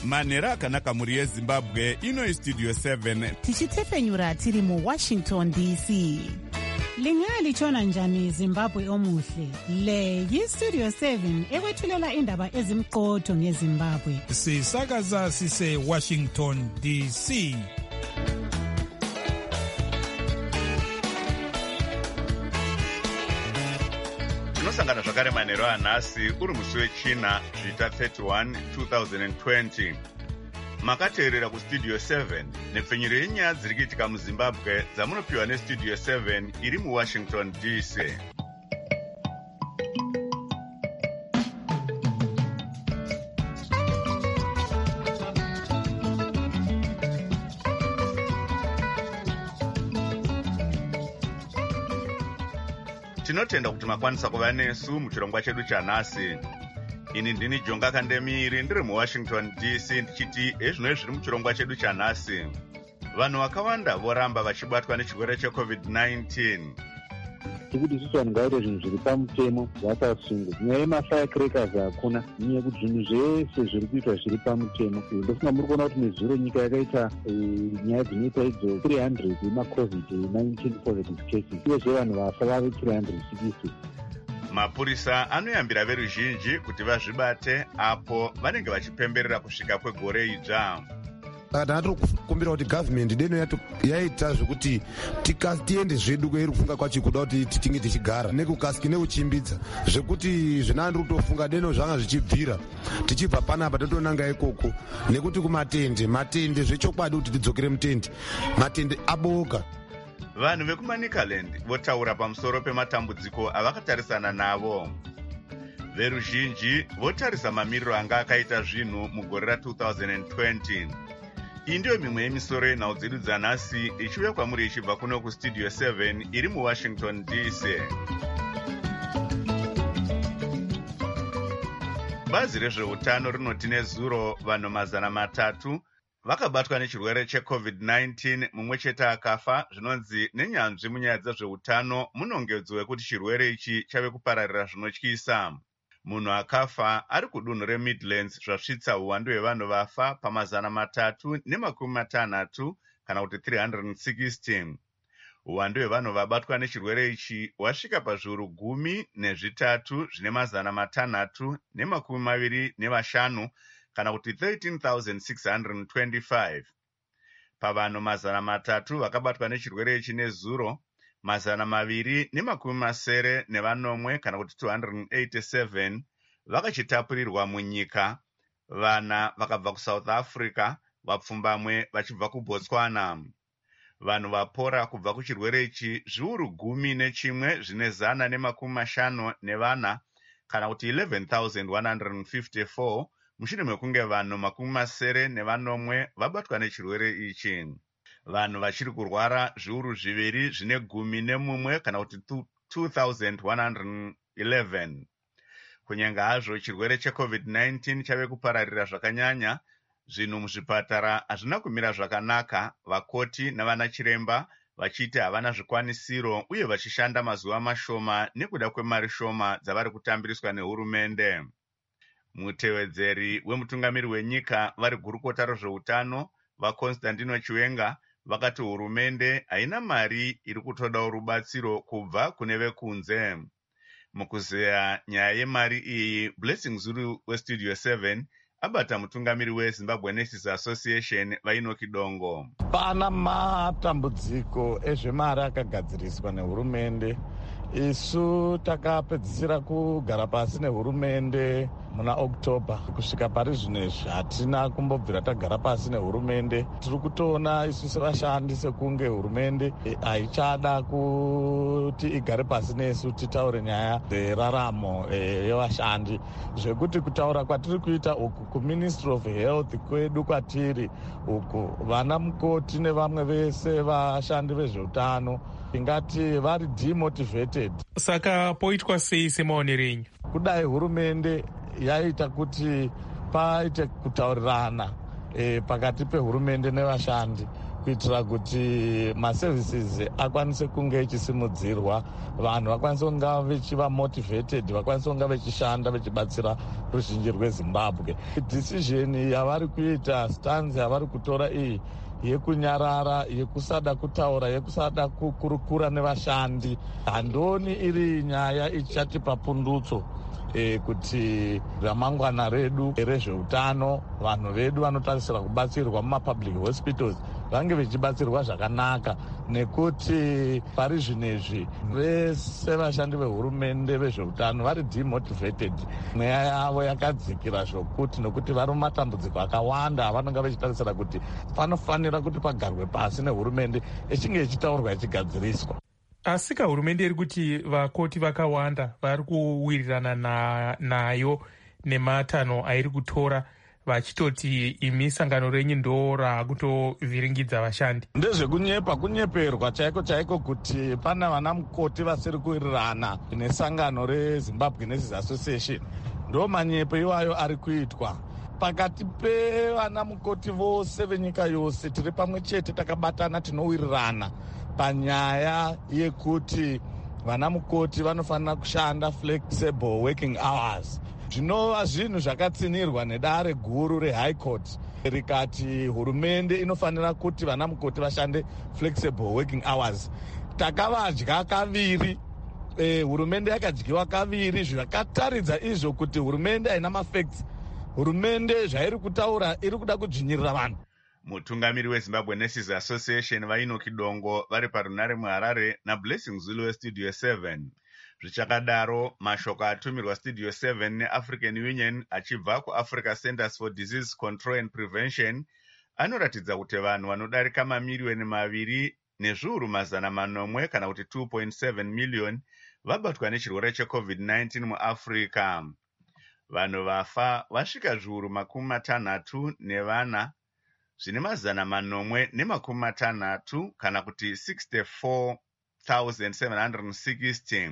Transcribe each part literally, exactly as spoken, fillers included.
manhero akanaka mhuri yezimbabwe. Ino istudio seven tichitefenyura tiri muwashington D C. Lingalitshona njani Zimbabwe omuhle? Le yistudio seven ekwethulela indaba ezimqotho ngeZimbabwe. Sisakaza sise Washington D C. tinosangana zvakare manhero anhasi uri musi wechina zvita thirty-one twenty twenty. Makateerera kustudio seven nepfenyuro yenyaya dziri kuitika muzimbabwe dzamunopiwa nestudio seven iri muwashington D C. Tinotenda kuti makwanisa kuva nesu muchirongwa chedu chanhasi. Ini ndini Jonga Kandemiri ndiri muwashington D C ndichiti ezvino zviri muchirongwa chedu chanhasi. Vanhu vakawanda voramba vachibatwa nechirwere checovid nineteen. Tikuti isusu vanhu ngaite zvinhu zviri pamutemo zvakasunga. Nyaya yemafirecrackers hakuna. Nyaya yekuti zvinhu zvese zviri kuitwa zviri pamutemo. Ndofunga muri kuona kuti nezuro nyika yakaita nyaya dzinoita idzo three hundred yemacovid nineteen positive cases. Uyezve vanhu vafa vave three hundred sixty. Mapurisa anoyambira veruzhinji kuti vazvibate apo vanenge vachipemberera kusvika kwegore idzva. Tatokumbira kuti government deno yaita zvekuti tiende zvedu kwairi kufunga kwacho kuda kuti tinge tichigara nekukasiki nekuchimbidza zvekuti zvinandiri kutofunga deno zvanga zvichibvira tichibva panapa totonanga ikoko nekuti kumatende matende zvechokwadi kuti tidzokere mutende matende aboka. Vanhu vekumaNicaland votaura pamusoro pematambudziko avakatarisana navo. Veruzhinji votarisa mamiriro anga akaita zvinhu mugore ra-twenty twenty. Iyi ndiyo mimwe yemisoro yenhau dzedu dzanhasi ichiuya kwamuri ichibva kuno kustudio seven iri muwashington D C. Bazi rezveutano rinoti nezuro vanhu mazana matatu vakabatwa nechirwere checovid nineteen, mumwe chete akafa. Zvinonzi nenyanzvi munyaya dzezveutano munongedzo wekuti chirwere ichi chave kupararira zvinotyisa. Munhu akafa ari kudunhu reMidlands zvasvitsa uwandu hwevanhu vafa pamazana matatu nemakumi matanhatu kana kuti three hundred sixty. Uwandu hwevanhu vabatwa nechirwere ichi wasvika pazviuru gumi nezvitatu zvine mazana matanhatu nemakumi maviri nevashanu kana kuti thirteen thousand six hundred twenty-five. Pavanhu mazana matatu vakabatwa nechirwere ichi nezuro, mazana maviri nemakumi masere nevanomwe kana kuti two hundred eighty-seven vakachitapurirwa munyika. Vana vakabva kuSouth Africa, vapfumbamwe vachibva kuBotswana. Vanhu vapora kubva kuchirwere ichi zviuru gumi nechimwe zvine zana nemakumi mashanu nevana kana kuti eleven thousand one hundred fifty-four mushure mekunge vanhu makumi masere nevanomwe vabatwa nechirwere ichi. Vanhu vachiri kurwara zviuru zviviri zvine gumi nemumwe kana kuti two thousand one hundred eleven. Kunyange hazvo chirwere checovid nineteen chave kupararira zvakanyanya, zvinhu muzvipatara hazvina kumira zvakanaka, vakoti navana chiremba vachiti havana zvikwanisiro uye vachishanda mazuva mashoma nekuda kwemari shoma dzavari kutambiriswa nehurumende. Mutevedzeri wemutungamiri wenyika vari gurukota rezveutano vaConstantino Chiwenga vakati hurumende haina mari iri kutodawo rubatsiro kubva kune vekunze. Mukuzeya nyaya yemari iyi, Blessing Zulu westudio seven abata mutungamiri weZimbabwe Nurses Association Vainoki Dongo. Pana matambudziko ezvemari akagadziriswa nehurumende. Isu takapedzisira kugara pasi nehurumende muna October. Kusvika pari zvinezvi hatina kumbobvira tagara pasi nehurumende. Tiri kutoona isu sevashandi sekunge hurumende haichada kuti igare pasi nesu titaure nyaya dzeraramo yevashandi. Zvekuti kutaura kwatiri kuita uku kuMinistry of Health kwedu kwatiri uku, vana mukoti nevamwe vese vashandi vezveutano ingati vari demotivated. Saka poitwa sei semaonero enyu? Kudai hurumende yaita kuti paite kutaurirana e, pakati pehurumende nevashandi kuitira kuti maservices akwanise kunge echisimudzirwa, vanhu vakwanise kunga vechiva motivated, vakwanise kunga vechishanda vechibatsira ruzhinji rwezimbabwe. Decision yavari kuita, stance yavari kutora iyi yekunyarara, yekusada kutaura, yekusada kukurukura nevashandi, handoni iri nyaya ichatipa pundutso E, kuti ramangwana redu rezveutano, vanhu vedu vanotarisira kubatsirwa mumapublic hospitals vange vechibatsirwa zvakanaka, nekuti pari zvinezvi vese vashandi vehurumende vezveutano vari demotivated, mweya yavo yakadzikira zvokuti, nokuti vari mumatambudziko akawanda avanonga vechitarisira kuti panofanira kuti pagarwe pasi nehurumende echinge ichitaurwa ichigadziriswa. Asi hurumende iri kuti vakoti vakawanda vari kuwirirana na, nayo nematano airi kutora, vachitoti imi sangano renyu ndo rakutovhiringidza vashandi. Ndezvekunyepa, kunyeperwa chaiko chaiko kuti pana vana mukoti vasiri kuwirirana nesangano reZimbabwe Nurses Association. Ndo manyepo iwayo ari kuitwa. Pakati pevana mukoti vose venyika yose tiri pamwe chete, takabatana, tinowirirana panyaya yekuti vana mukoti vanofanira kushanda flexible working hours. Zvinova zvinhu zvakatsinirwa nedare guru reHigh Court rikati hurumende inofanira kuti vana mukoti vashande flexible working hours. Takavadya kaviri, eh, hurumende yakadyiwa kaviri, zvakataridza izvo kuti hurumende haina mafacts. Hurumende zvairi kutaura iri kuda kudzvinyirira vanhu. Mutungamiri weZimbabwe Nurses Association vainoki Dongo vari parunare muHarare naBlessing Zulu weStudio seven. Zvichakadaro, mashoko atumirwa Studio seven neAfrican Union achibva kuAfrica Centers for Disease Control and Prevention anoratidza kuti vanhu vanodarika mamiliyoni maviri nezviuru mazana manomwe kana kuti two point seven million vabatwa nechirwere cheCovid nineteen muAfrica. Vanhu vafa vasvika zviuru makumi matanhatu nevana zvine mazana manomwe nemakumi matanhatu kana kuti sixty-four thousand seven hundred sixty.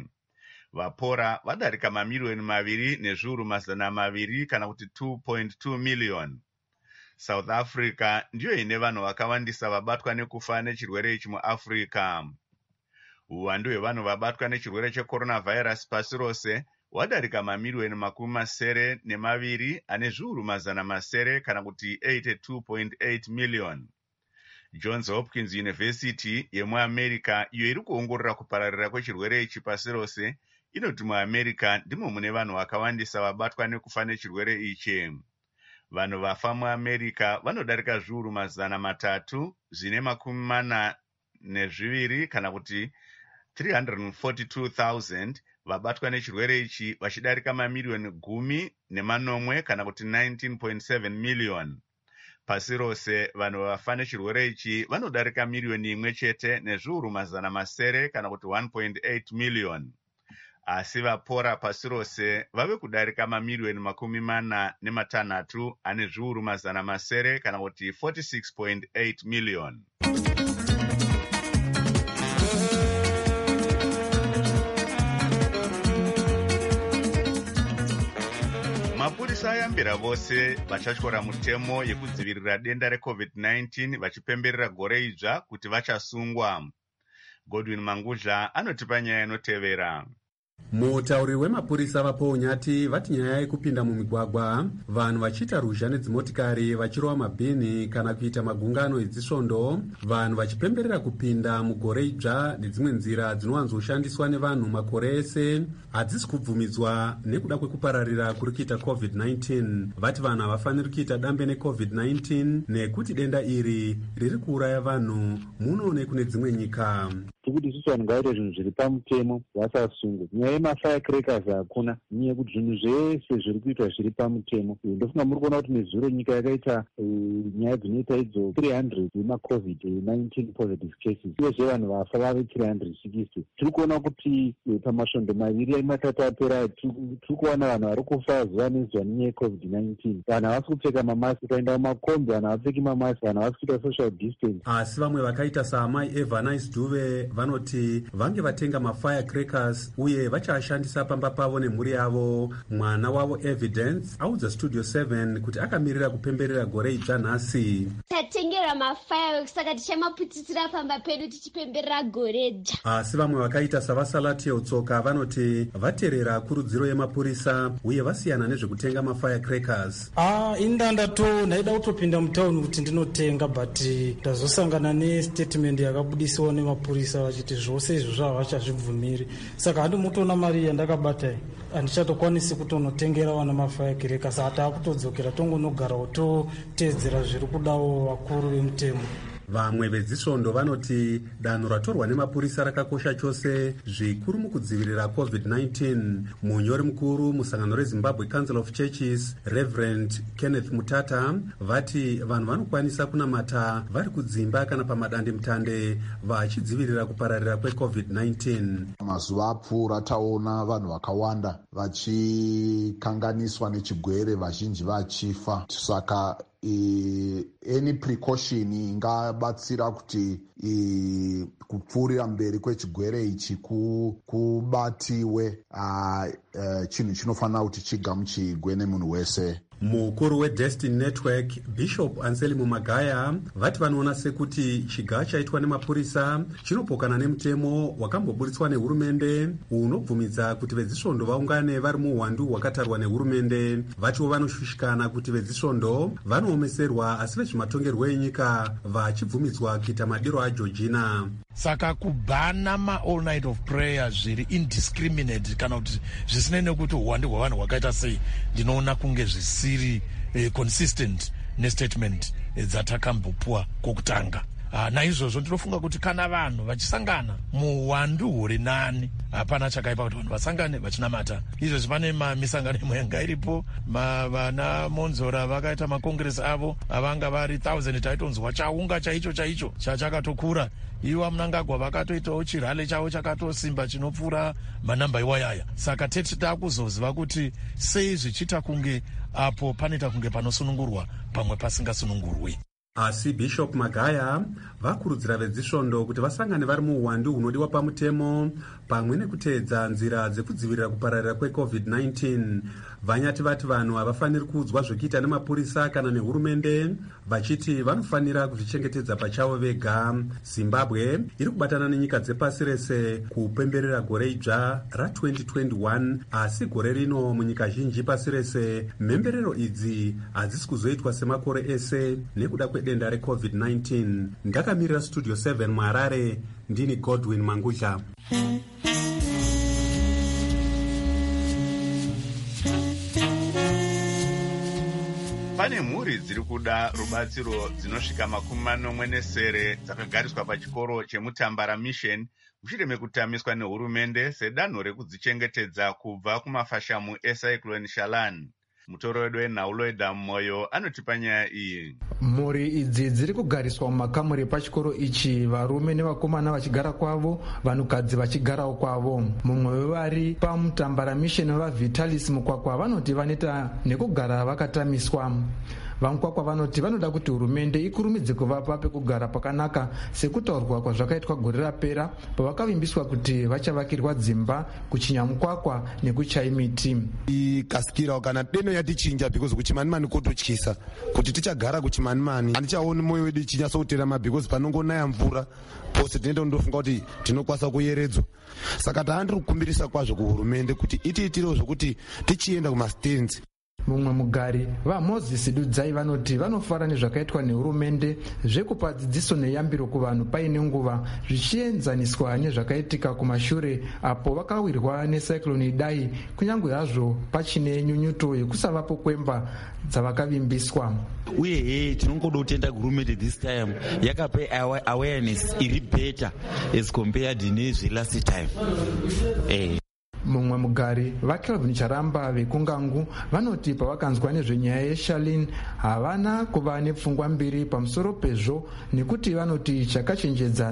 Vapora vadarika mamiliyoni maviri nezviuru mazana maviri kana kuti two point two million. South Africa ndiyo ine vanhu vakawandisa vabatwa nekufa nechirwere ichi muAfrica. Uwandu hwevanhu vabatwa nechirwere checoronavirus pasi rose wadarika mamiliyoni makumi masere nemaviri ane zviuru mazana masere kana kuti eighty-two point eight million. Johns Hopkins University yemuAmerica iyo iri kuongorora kupararira kwechirwere ichi pasi rose inoti muAmerica ndimo mune vanhu vakawandisa vabatwa nekufa nechirwere ichi. Vanhu vafa muAmerica vanodarika zviuru mazana matatu zvine makumi mana nezviviri kana kuti three hundred forty-two thousand vabatwa nechirwere ichi vachidarika mamiliyoni gumi nemanomwe kana kuti nineteen point seven million. Pasi rose vanhu vafa nechirwere ichi vanodarika miliyoni imwe chete nezviuru mazana masere kana kuti one point eight million. Asi vapora pasi rose vave kudarika mamiliyoni makumi mana nematanhatu ane zviuru mazana masere kana kuti forty-six point eight million. Mapurisa ayambira vose vachatyora mutemo yekudzivirira denda reCovid nineteen vachipemberera gore idzva kuti vachasungwa. Godwin Mangudla anotipa nyaya inotevera. Mutauri wemapurisa vaPounyati vati nyaya yekupinda mumigwagwa vanhu vachiita ruzha nedzimotikari vachirova mabhini kana kuita magungano edzisvondo, vanhu vachipemberera kupinda mugore idzva nedzimwe nzira dzinowanzoshandiswa nevanhu makore ese hadzisi kubvumidzwa nekuda kwekupararira kuri kuita COVID nineteen. Vati vanhu havafaniri kuita dambe neCovid nineteen nekuti denda iri riri kuuraya vanhu muno nekune dzimwe nyika. Tikuti isusu vanhu ngavaite zvinhu zviri pamutemo vasasungwe. Nyaya yemafire-crackers hakuna, nyaya yekuti zvinhu zvese zviri kuitwa zviri pamutemo. Ndofunga muri kuona kuti nezuro nyika yakaita nyaya dzinoita idzo three hundred yemaCovid nineteen positive cases. Uyezve vanhu vafa vave three hundred sixty. Tiri kuona kuti pamasvondo maviri matatu apera tiri kuona vanhu vari kufa zuva nezuva nenyaya yeCovid nineteen. Vanhu havasi kupfeka mamasi, ukaenda mumakombi vanhu havapfeki mamasi, vanhu havasi kuita social distance. Asi vamwe vakaita saamai Eva Nice Duve vanoti vange vatenga mafirecrackers uye vachaashandisa pamba pavo nemhuri yavo. Mwana wavo Evidence audza Studio seven kuti akamirira kupemberera gore idzva nhasi. Tatengera mafireworks saka tichamaputisira pamba pedu tichipemberera gore dzva. Asi vamwe vakaita savasalatiel Tsoka vanoti vateerera kurudziro yemapurisa uye vasiyana nezvekutenga mafirecrackers. Ah, indanda to ndaida kutopinda mutauni kuti ndinotenga but ndazosangana nestatement yakabudisiwa nemapurisa vachiti zvose izvo zvava vachazvibvumiri. Saka handimutoona mari yandakabata handichatokwanisi kutonotengera vana mafirecrackers. Hata akutodzokera tongonogara toteedzera zviri kudawo vakuru vemutemo. Vamwe vedzisvondo vanoti danho ratorwa nemapurisa rakakosha chose zvikuru mukudzivirira covid nineteen. Munyori mukuru musangano reZimbabwe Council of Churches Reverend Kenneth Mutata vati vanhu vanokwanisa kunamata vari kudzimba kana pamadandemutande vachidzivirira kupararira kwecovid nineteen. Mazuva apfuura taona vanhu vakawanda vachikanganiswa nechigwere, vazhinji vachifa. Saka I, any precaution ingabatsira kuti I, kupfuurira mberi kwechigwere ichi kubatiwe uh, uh, chinhu chinofanira kuti chigamuchigwe nemunhu wese. Mukuru weDestiny Network Bishop Anselmo Magaya vati vanoona sekuti chigaa chaitwa nemapurisa chinopokana nemutemo wakamboburitswa nehurumende unobvumidza kuti vedzisvondo vaungane vari muhwandu hwakatarwa nehurumende. Vachiwo vanoshushikana kuti vedzisvondo vanoomeserwa asi vezvematongerwo enyika vachibvumidzwa kuita madiro aJorgina. Saka kubhana ma-all night of prayer zviri indiscriminate kana kuti zvisinei nekuti uwande hwavanhu hwakaita sei, ndinoona kunge zvisiri eh, consistent nestatement eh, dzatakambopuwa kokutanga. Uh, naizvozvo ndinofunga kuti kana vanhu vachisangana muhwandu huri nani hapana chakaipa kuti vanhu vasangane vachinamata. Izvozvi pane misangano imwe yanga iripo, vana Monzora vakaita makongresi avo avanga vari thousand taitonzwa chaunga chaicho chaicho chachakatokura. Ivo Mnangagwa vakatoitawo chirale chavo chakatosimba chinopfuura manamba iwayaya. Saka tete takuzoziva kuti sei zvichiita kunge apo panoita kunge panosunungurwa pamwe pasingasunungurwi. Asi Bishop Magaya vakurudzira vedzisvondo kuti vasangane vari muhwandu hunodiwa pamutemo pamwe nekuteedza nzira dzekudzivirira kupararira kwecovid nineteen. Vanyati vati vanhu havafaniri kuudzwa zvokuita nemapurisa kana nehurumende, vachiti vanofanira kuzvichengetedza pachavo vega. Zimbabwe iri kubatana nenyika dzepasi rese kupemberera gore idzva ratwenty twenty-one, asi gore rino munyika zhinji pasi rese mhemberero idzi hadzisi kuzoitwa semakore ese nekuda kwedenda recovid nineteen. Ndakamirira Studio seven muHarare, ndini Godwin Mangudla. Pane mhuri dziri kuda rubatsiro dzinosvika makumi manomwe nesere dzakagariswa pachikoro cheMutambara Mission mushure mekutamiswa nehurumende sedanho rekudzichengetedza kubva kumafashamu eCyclone Shalan. Mutoro wedu weNhaulo Edhamoyo anotipa nyaya iyi. Mhuri idzi dziri kugariswa mumakamuri epachikoro ichi, varume nevakomana vachigara kwavo, vanhukadzi vachigarawo kwavo. Mumwe wevari paMutambara Mission vaVitalis Mukwakwa vanoti vanoita nekugara vakatamiswa. Vamukwakwa vanoti vanoda kuti hurumende ikurumidze kuvapa pekugara pakanaka sekutaurwa kwazvakaitwa gore rapera pavakavimbiswa kuti vachavakirwa dzimba kuChinyamukwakwa nekuChaimiti. Ikasikira kana deno yatichinja because kuchimanimani kototyisa kuti tichagara kuchimanimani handichaoni moyo wedu ichinyatsoutera because panongonaya mvura pose tinoenda kundofunga kuti tinokwanisa kuyeredzwa. Saka taandiri kukumbirisa kwazvo kuhurumende kuti itiitirewo zvokuti tichienda kumastenzi. Mumwe mugari vaMoses Dudzai vanoti vanofara nezvakaitwa nehurumende zvekupa dzidziso neyambiro kuvanhu paine nguva zvichienzaniswa nezvakaitika kumashure apo vakawirwa necyclone Idai, kunyange hazvo pachine nyunyuto yekusavapo kwemba dzavakavimbiswa. Uye he tinongoda kutenda hurumende this time yakapa awareness iri better as compared nezve last time. Eh. Mumwe mugari vaKelvin Charamba vekungangu vanoti pavakanzwa nezvenyaya yeShalin havana kuva nepfungwa mbiri pamusoro pezvo nekuti vanoti chakachenjedza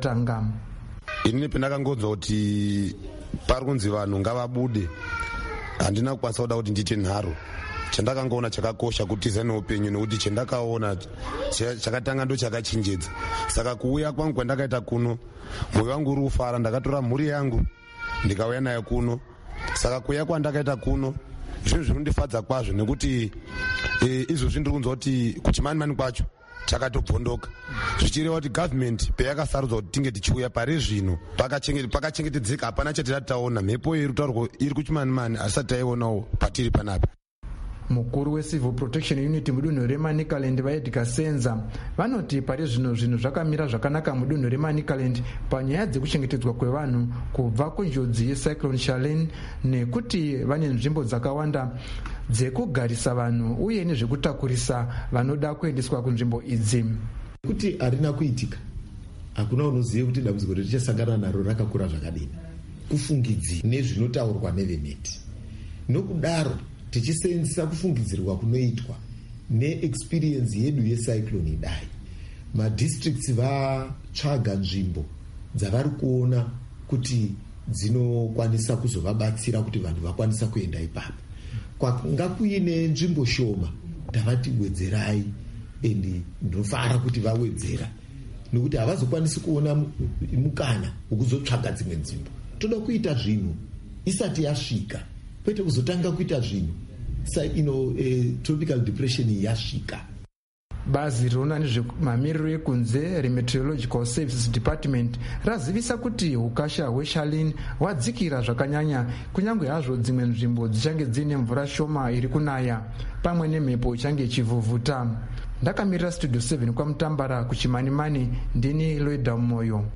ndochakatanga. Ini pendakangonzwa kuti pari kunzi vanhu ngavabude handina kukwanisa kuda kuti nditi nharo. Chandakangoona chakakosha kutiza neupenyu nekuti chandakaona chakatanga ndo chakachinjedza. Saka kuuya kwangu kwandakaita kuno, mwoyo wangu uri kufara. Ndakatora mhuri yangu ndikauya nayo kuno. Saka kuuya kwandakaita kuno zvinhu zvinondifadza kwazvo nekuti e, izvozvi ndiri kunzwa kuti kuchimani mani kwacho chakatobvondoka, zvichireva kuti gavhmendi payakasarudzwa kuti tinge tichiuya pari zvino pakachengetedzeka, hapana chatisati taona. Mhepo iri kutaurwa iri kuchimani mani asati taionawo patiri panapa. Mukuru wecivil protection unit mudunhu remanicaland vaedgar senza vanoti pari zvino zvinhu zvakamira zvakanaka mudunhu remanicaland panyaya dzekuchengetedzwa kwevanhu kubva kunjodzi yecyclone Charlene, nekuti vane nzvimbo dzakawanda dzekugarisa vanhu uye nezvekutakurisa vanoda kuendeswa kunzvimbo idzi. Kuti harina kuitika, hakuna unoziva kuti dambudziko richasangana naro rakakura zvakadini, kufungidzi nezvinotaurwa nevemeti. Nokudaro tichisenzesa kufungidzirwa kunoitwa neexperience yedu yecyclone idai, madistricts vatsvaga nzvimbo dzavari kuona kuti dzinokwanisa kuzovabatsira kuti vanhu vakwanisa kuenda ipapo. Kwanga kuine nzvimbo shoma, tavati wedzerai, endi ndinofara kuti vawedzera nekuti havazokwanisi kuona mukana wekuzotsvaga dzimwe nzvimbo. Toda kuita zvinhu isati yasvika, kwete kuzotanga kuita zvinhu you know, eh, tropical depression yasvika. Bazi rinoona nezvemamiriro ekunze remeteorological services department razivisa kuti ukasha hweCharlene hwadzikira zvakanyanya, kunyange hazvo dzimwe nzvimbo dzichange dziine mvura shoma iri kunaya pamwe nemhepo ichange ichivhuvhuta. Ndakamirira studio seven kwaMutambara kuchimanimani, ndini Loida Moyo.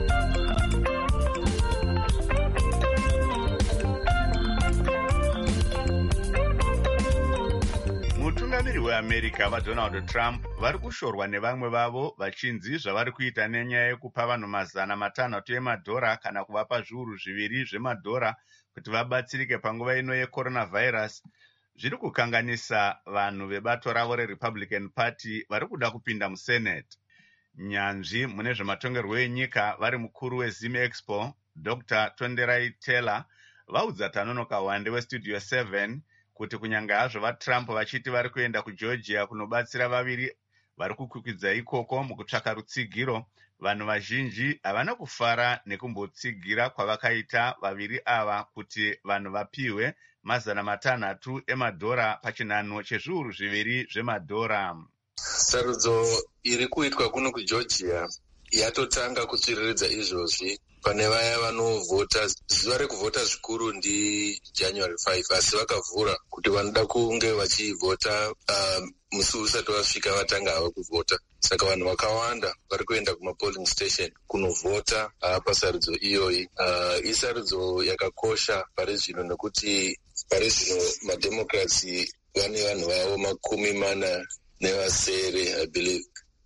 Mutungamiri weAmerica vaDonald Trump vari kushorwa nevamwe vavo vachinzi zvavari kuita nenyaya yekupa vanhu mazana matanhatu emadhora kana kuvapa zviuru zviviri zvemadhora kuti vabatsirike panguva ino yeCoronavirus zviri kukanganisa vanhu vebato ravo reRepublican Party vari kuda kupinda muSenate. Nyanzvi mune zvematongerwo enyika vari mukuru weZim Expo Doctor Tonderai Taylor vaudza Tanonoka Wande weStudio seven kuti kunyange hazvo vaTrump vachiti vari kuenda kuGeorgia kunobatsira vaviri vari kukwikwidzwa ikoko mukutsvaka rutsigiro, vanhu vazhinji havana kufara nekumbotsigira kwavakaita vaviri ava kuti vanhu vapiwe mazana matanhatu emadhora pachinhanho chezviuru zviviri zvemadhora. Sarudzo iri kuitwa kuno kuGeorgia yatotanga kutsviriridza izvozvi pane vaya vanovhota. Zuva rekuvhota zvikuru ndi January fifth, asi vakavhura kuti vanoda kunge vachivhota uh, musi usati wasvika vatanga hava kuvhota. Saka vanhu vakawanda vari kuenda kumapolling station kunovhota uh, pasarudzo iyoyi. Uh, isarudzo yakakosha pari zvino nekuti pari zvino mademocrats vane vanhu vavo makumi mana nevasere I believe,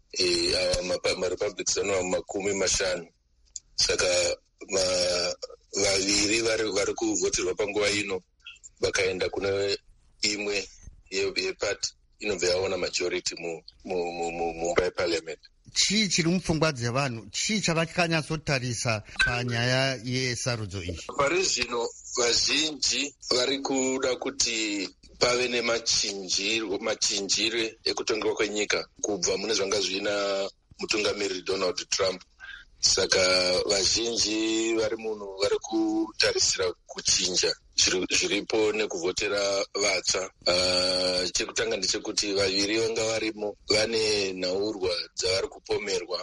uh, marepublics vanova makumi mashanu. Saka ma, vaviri vari vari kuvhoterwa panguva ino vakaenda kune imwe yepati inobva yaona majority mumba yeparliament. Chii chiri mupfungwa dzevanhu? Chii chavakanyatsotarisa panyaya yesarudzo iyi? Pari zvino vazhinji vari kuda kuti pave nemachinjiro machinjire ekutongerwa kwenyika kubva mune zvanga zvina mutungamiriri Donald Trump. Saka vazhinji vari munhu vari kutarisira kuchinja zviripo nekuvhotera vatsva. Uh, chekutanga ndechekuti vaviri vanga varimo vane nhaurwa dzavari kupomerwa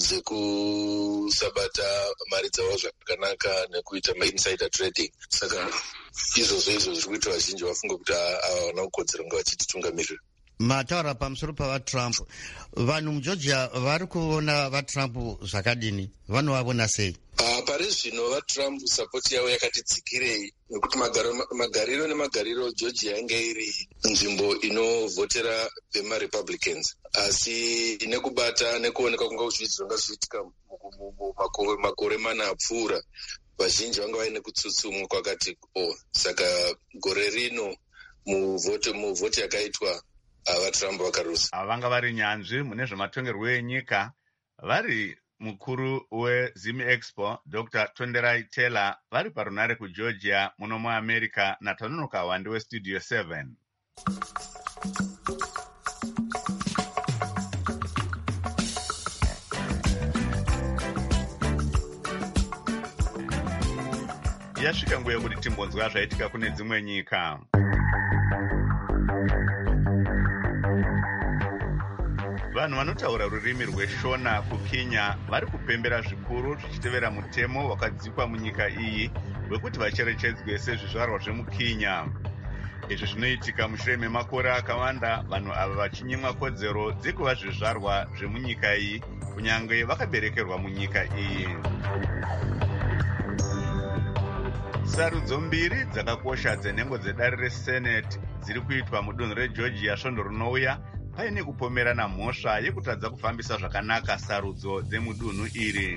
dzekusabata mari dzavo zvakanaka nekuita mainsider trading. Saka izvozvo izvo zviri kuita vazhinji vafunga kuti havana kukodzera kunge vachititungamirira. Mataura pamusoro pavaTrump, vanhu muGeorgia vari kuona vaTrump zvakadini? Vanovavona sei? Uh, pari zvino vaTrump sapoti yavo yakati dzikirei nekuti magariro nemagariro Georgia yange iri nzvimbo inovhotera vemaRepublicans, asi nekubata nekuoneka kunga zvizvonga zvichiitika makore mana apfuura vazhinji vanga vaine kutsutsumwa kwakati o. Saka gore rino muvhoti muvhoti yakaitwa vaTrump vakarusa. Vanga vari nyanzvi mune zvematongerwo enyika vari mukuru weZim Expo Doctor Tonderai Taylor vari parunare kuGeorgia muno muAmerica naTanonoka Wande weStudio seven. Yasvika nguva yekuti timbonzwa zvaitika kune dzimwe nyika. Vanhu vanotaura rurimi rweShona kuKenya vari kupembera zvikuru zvichitevera mutemo wakadzikwa munyika iyi wekuti vacherechedzwe sezvizvarwa zvemuKenya. Izvi zvinoitika mushure memakore akawanda vanhu ava vachinyimwa kodzero dzekuva zvizvarwa zvemunyika iyi kunyange vakaberekerwa munyika iyi. Sarudzo mbiri dzakakosha dzenhengo dzedare reSenate dziri kuitwa mudunhu reGeorgia svondo rinouya paine kupomerana mhosva yekutadza kufambisa zvakanaka sarudzo dzemudunhu iri.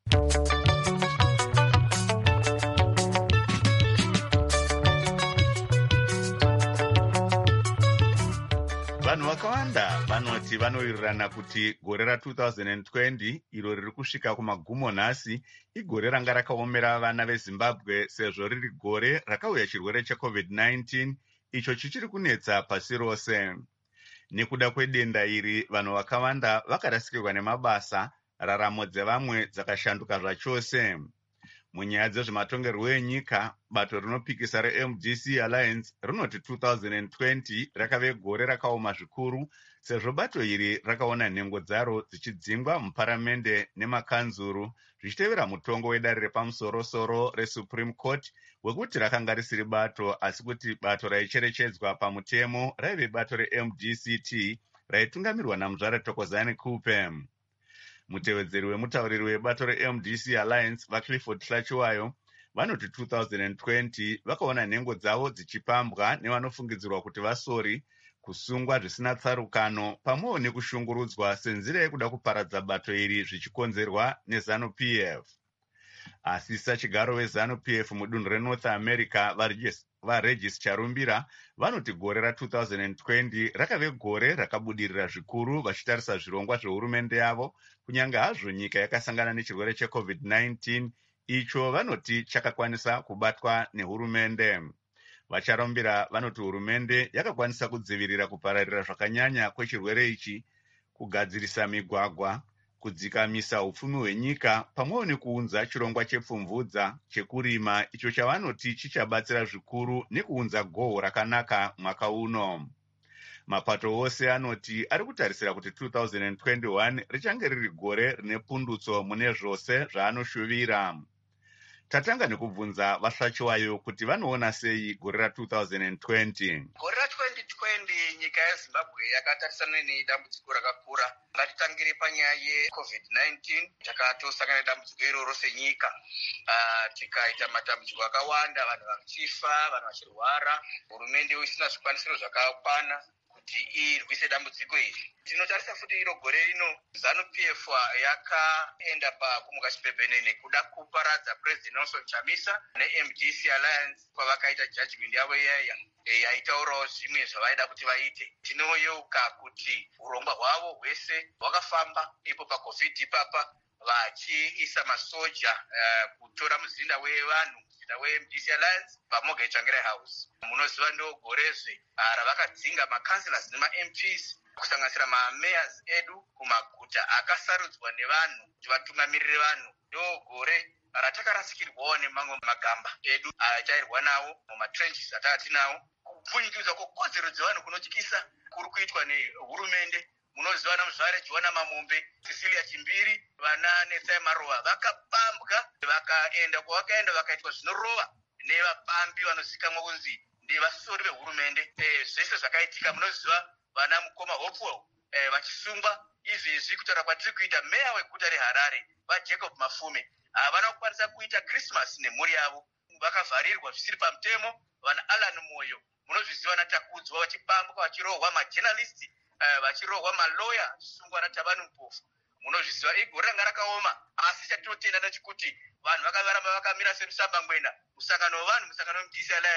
Vanhu vakawanda vanoti vanowirirana kuti gore ra-twenty twenty iro riri kusvika kumagumo nhasi igore ranga rakaomera vana veZimbabwe sezvo riri gore rakauya chirwere checovid nineteen icho chichiri kunetsa pasi rose. Nekuda kwedenda iri vanhu vakawanda vakarasikirwa nemabasa, raramo dzevamwe dzakashanduka zvachose. Munyaya dzezvematongerwo enyika, bato rinopikisa reM D C Alliance rinoti twenty twenty rakave gore rakaoma zvikuru sezvo bato iri rakaona nhengo dzaro dzichidzingwa muparamende nemakanzuru zvichitevera mutongo wedare repamusoro-soro reSupreme Court wekuti rakanga risiri bato asi kuti bato raicherechedzwa pamutemo raive bato reM D C T raitungamirwa namudzvara Thokozani Kupe. Mutevedzeri wemutauriri webato reM D C Alliance vaClifford Hlachiwayo vanoti twenty twenty vakaona nhengo dzavo dzichipambwa nevanofungidzirwa kuti vasori, kusungwa zvisina tsarukano pamwewo nekushungurudzwa senzira yekuda kuparadza bato iri zvichikonzerwa neZanu-P F. Asisa chigaro weZanu-P F mudunhu reNorth America vaRegis Charumbira vanoti gore ra-twenty twenty rakave gore rakabudirira zvikuru vachitarisa zvirongwa zvehurumende yavo kunyange hazvo nyika yakasangana nechirwere checovid nineteen icho vanoti chakakwanisa kubatwa nehurumende. Vacharumbira vanoti hurumende yakakwanisa kudzivirira kupararira zvakanyanya kwechirwere ichi, kugadzirisa migwagwa, kudzikamisa upfumi hwenyika pamwewo nekuunza chirongwa chepfumvudza chekurima icho chavanoti chichabatsira zvikuru nekuunza gohwo rakanaka mwaka uno. Mapato ose anoti ari kutarisira kuti twenty twenty-one richange riri gore rine pundutso mune zvose zvaanoshuvira. Tatanga nekubvunza vaHlachiwayo kuti vanoona sei gore ra-twenty twenty. Gore ra-twenty twenty nyika yeZimbabwe yakatarisana nedambudziko rakakura. Ngatitangire panyaya yecovid nineteen takatosangana nedambudziko iroro senyika. Uh, tikaita matambudziko akawanda, vanhu vachifa, vanhu vachirwara, hurumende isina zvikwanisiro zvakakwana kuti irwise dambudziko iri. Tinotarisa futi iro gore rino ZANU-P F yakaenda pakumuka chipembenene kuda kuparadza President Nelson Chamisa neM D C Alliance kwavakaita judgment yavo iyaya yaitaurawo zvimwe zvavaida kuti vaite. Tinoyeuka kuti urongwa hwavo hwese hwakafamba ipo paCovid ipapa vachiisa masoja uh, kutora muzinda wevanhu muzinda weM D C Alliance paMogai Tsvangirai House. Munoziva ndo gorezve uh, ravakadzinga makanselas nemaM Ps kusanganisira mamayors edu kumaguta akasarudzwa nevanhu kuti vatungamirire vanhu. Ndo gore ratakarasikirwawo nemamwe magamba edu achairwa nawo mumatrenches ataatinawo. Kupfunyikidza kwekodzero dzevanhu kunotyisa kuri kuitwa nehurumende. Munoziva namuzvare Joana Mamombe, Cecilia Chimbiri, vana Netsai Maruva vakapambwa vakaenda kwavakaenda vakaitwa zvinorova nevapambi vanozivikanwa kunzi ndevasori vehurumende. E, zvese zvakaitika munoziva vana Mukoma Hopewell e, vachisungwa izvezvi kutaura kwatiri kuita meya weguta reHarare vaJacob Mafume havana kukwanisa kuita Christmas nemhuri yavo, vakavharirwa zvisiri pamutemo. Vana Alan Moyo munozviziva natakudzwa vachipambwa vachirohwa majournalisti uh, vachirohwa maloya vachisungwa naTabani Mpofu. Munozviziva igore ranga rakaoma asi chatinotenda ndechekuti vanhu vakavaramba vakamira semusambangwena musangano wevanhu musangano weM D C Alliance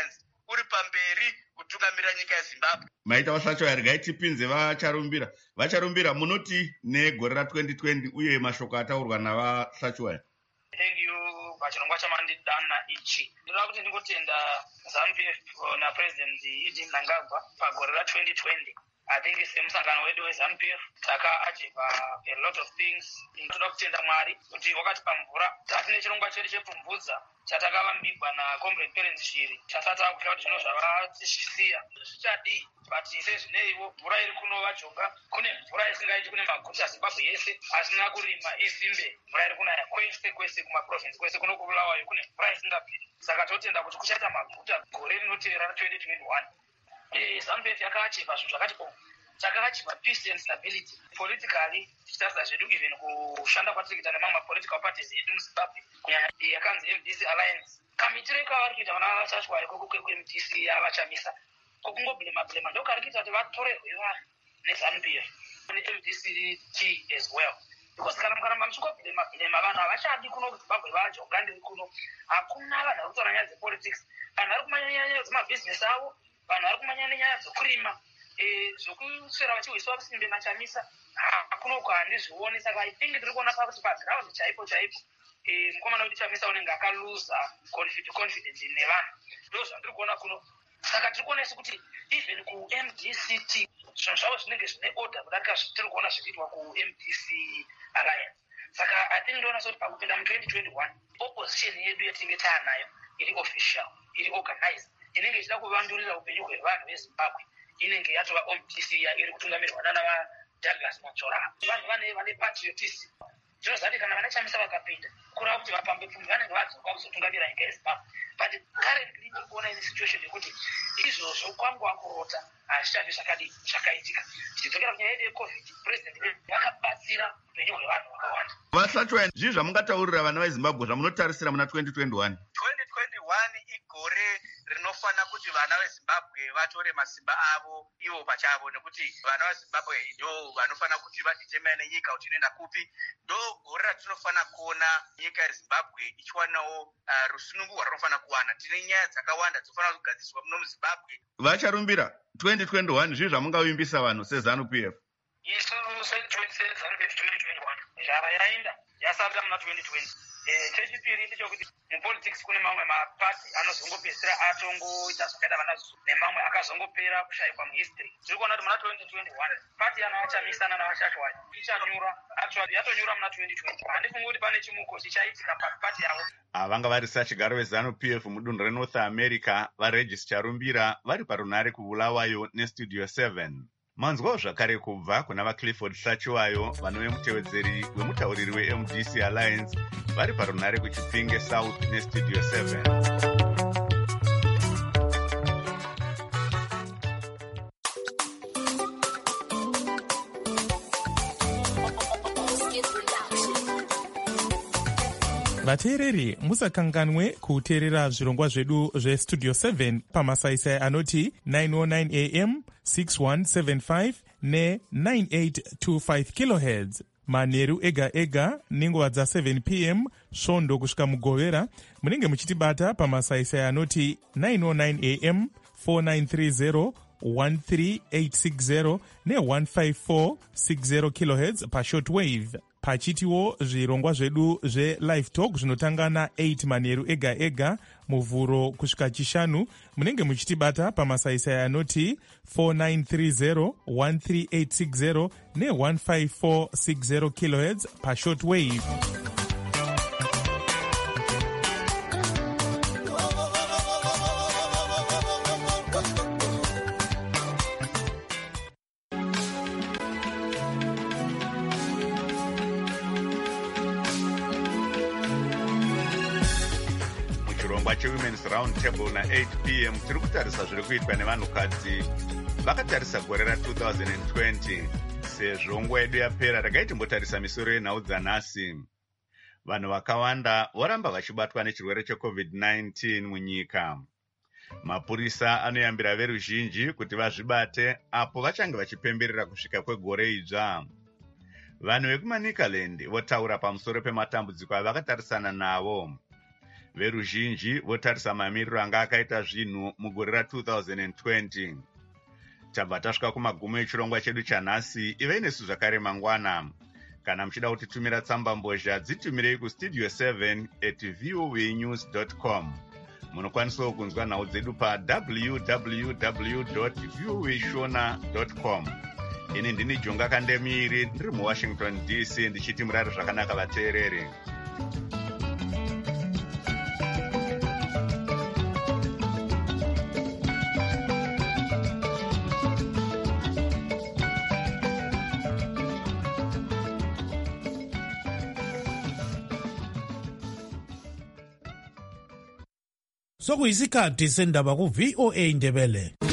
uri pamberi kutungamirira nyika yezimbabwe. Maita Wasachwaya regai tipinze vacharumbira vacharumbira munoti negore ra twenty twenty uye mashoko ataurwa naVasachwaya. Thank you pachirongwa chamandidana ichi. Ndinoda kuti ndingotenda ZANU-P F naPresident Eugene Mnangagwa pagore ra twenty twenty. I think semusangano wedu weZANU-P F takaachiepa a lot of things. Ndinoda kutenda Mwari kuti wakatipa mvura. Tatine chirongwa chedu chepfumvudza chatakavambigwa naComrade Parents Shiri. Tasati takuziva kuti zvino zvavatisiya zvichadii, but sezvineiwo mvura iri kunova Jonga. Kune mvura isingaiti kune maguta Zimbabwe yese asina kurima isimbe. Mvura iri kunaya kwese kwese kumaprovinsi kwese kuno kubulawayo kune mvura isingaperi. Saka totenda kuti kuchaita maguta gore rinotevera twenty twenty-one. Eh, ZANU-P F yakaachipa zvinhu zvakati o takaachipa peace and stability politically tichitarisa zvedu even kushanda kwatiri kuita nemamwe political parties edu muZimbabwe kunyanya yakanzi M D C Alliance. Kamitiro ikavari kuita vana Vasachwaya ikoko kwekwe M D C yavachamisa kokungobhulema bhulema ndokari kuita kuti vatorerwe vanhu neZANU-P F ne-M D C T as well. Because kana mukaramba muchingobhulema bhulema vanhu havachadi kuno kuZimbabwe vaJonga ndiri kuno. Hakuna vanhu vari kutora nyaya dzepolitics. Vanhu vari kumanya nyaya dzemabhizinesi avo, vanhu vari kumanya nenyaya dzokurima, zvokuswera vachiwiswa kusimbe machamisa hakuna uko handizvioni. Saka I think tiri kuona pakuti pagiraundi chaipo chaipo mukomana kuti chamisa unenge akaluza confidence nevanhu. Ndo zvandiri kuona kuno. Saka tiri kuona isu kuti even ku-M D C T zvinhu zvavo zvinenge zvine order kudarika tiri kuona zvichiitwa ku-M D C Alliance. Saka I think ndoona sekuti pakupinda mu-twenty twenty-one opposition yedu yatinge taanayo iri official, iri organized, inenge ichida kuvandurira upenyu hwevanhu veZimbabwe, inenge yatova O M D C ya iri kutungamirwa nana Douglas Matsora. Vanhu vane vane patriotism. Zvinozati kana vana chamisa vakapinda kurava kuti vapambe pfumi vanenge vadzoka kuzotungamira nyika yeZimbabwe. But currently tiri kuona ine situation yekuti izvozvo kwangu wakurota hazvichavi zvakadii zvakaitika. Tichidzokera kunyaya yedu yeCovid, president vakabatsira upenyu hwevanhu vakawanda. Vasachwaya, zvii zvamungataurira vana veZimbabwe zvamunotarisira muna twenty twenty-one? twenty twenty-one igore rinofana kuti vana veZimbabwe vatore masimba avo ivo pachavo, nekuti vana veZimbabwe ndo vanofana kuti vadetermine nyika kuti inoenda kupi. Ndo gore ratinofana kuona nyika yeZimbabwe ichiwanawo uh, rusunungu rwarinofana kuwana. Tine nyaya dzakawanda dzinofana kugadziswa muno muZimbabwe. Vacharumbira twenty twenty-one, zvii zvamungavimbisa vanhu seZANU-P F? Isu seZANU-P F twenty twenty-one zvava yaenda yasabira muna twenty twenty. Chechipiri ndechekuti mupolitics kune mamwe mapati anozongopedzisira atongoita zvakaita vana ZUSU nemamwe akazongopera kushayikwa muhistory. Tiri kuona kuti muna twenty twenty-one pati yana vachamisana naVasachwaya ichanyura, actually yatonyura muna twenty twenty. Handifungi kuti pane chimuko chichaitika pati yavo. Vanga vari sachigaro veZANU-P F mudunhu reNorth America vaRegis Charumbira vari parunare kuBulawayo neStudio seven. Manzwawo zvakare kubva kuna vaClifford Hlachiwayo vanove mutevedzeri wemutauriri weM D C Alliance vari parunare kuChipinge South neStudio seven. vateereri musakanganwe kuteerera zvirongwa zvedu zvestudio seven pamasaisai anoti nine oh nine a m six one seven five ne nine eight two five kilohertz manheru ega ega nenguva dza seven p m svondo kusvika mugovera. Munenge muchitibata pamasaisai anoti nine oh nine a m four nine three zero one three eight six zero ne one five four six zero kilohertz pashortwave. Pachitiwo zvirongwa zvedu zve-live talk zvinotanga na-eight manheru ega ega muvhuro kusvika chishanu. Munenge muchitibata pamasaisai anoti four nine three zero one three eight six zero ne one five four six zero kilohertz pashortwave. Women's Round Table na eight p m tiri kutarisa zviri kuitwa nevanhukadzi vakatarisa gore ra two thousand twenty. Sezvo nguva yedu yapera regai timbotarisa misoro yenhau dzanhasi. Vanhu vakawanda voramba vachibatwa nechirwere cheCovid nineteen munyika. Mapurisa anoyambira veruzhinji kuti vazvibate apo vachange vachipemberera kusvika kwegore idzva. Vanhu vekumaNicaland votaura pamusoro pematambudziko avakatarisana navo. veruzhinji votarisa mamiriro anga akaita zvinhu mugore ra-twenty twenty. Tabva tasvika kumagumo echirongwa chedu chanhasi. Ivei nesu zvakare mangwana. Kana muchida kutitumira tsamba mbozha, dzitumirei kustudio seven at voa news dot com. Munokwanisawo kunzwa nhau dzedu pa w w w dot voa shona dot com. Ini ndini Jonga Kandemiri, ndiri muWashington D C, ndichiti murari zvakanaka vateereri. Sokuyisikhathi sendaba ku V O A Ndebele.